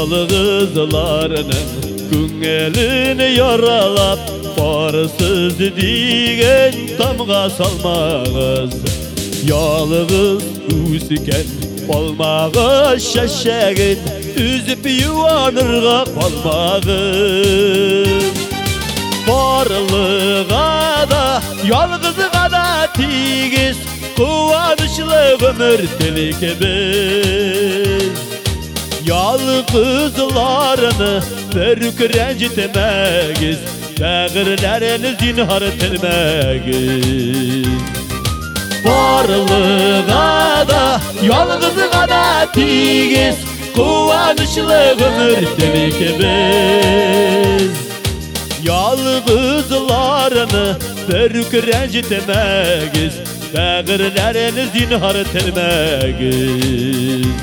yalğızlarının Güngelini yaralap Barsız digen tamga salmağız Yalğız üsiken Olmağı şeşegin Üzüp yuvanırga kalmağız Barlığa da yalğızlığa da tigiz Kuvanışlı ömür delik biz Yalğızlarını börük rencitmegiz Bəğirlərini zinhar etmegiz Barlığa da yalğızlığa da tigiz Kuvanışlı ömür delik biz Yalğızlarını börük rencitmegiz Bəğirlərini zinhar etmegiz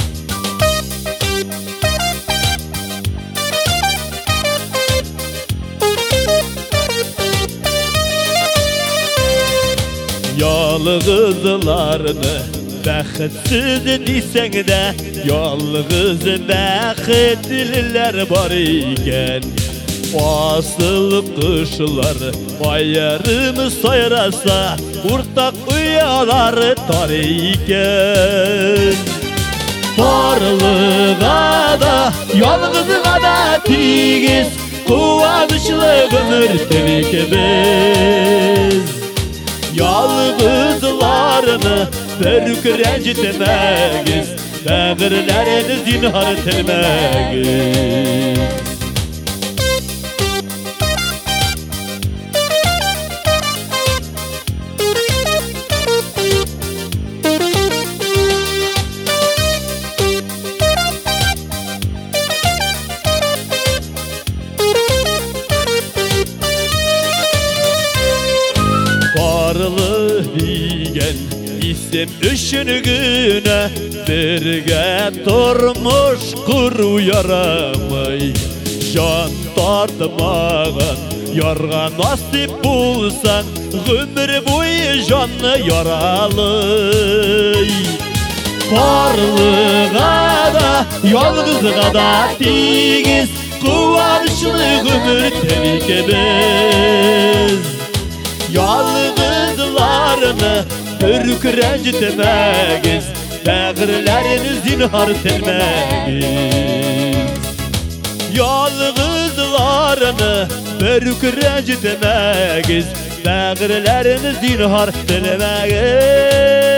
Yalğızlarını bəxitsiz desəng də Yalğız bəxitliler var ikən Asıl qışlar ayarımı sayrasa Urtaq uyaları tar ikən Barlığa da yalğızlığa da tigiz Kuvanışlı ömür delik biz Yalğızlarını börük rencitmegiz Bəğirlərini zinhar etmegiz Barlı digen isim düşüngüne Birge turmuş kuru yaramay Can tartmağın yarga nasip bulsan Ömür boyu canlı yaralay Barlığa da yalğızlığa da tigiz Kuvanışlı ömür delik biz Yalğızlarını börük rencitmegiz Bəğirlərini zinhar etmegiz Yalğızlarını börük rencitmegiz Bəğirlərini zinhar etmegiz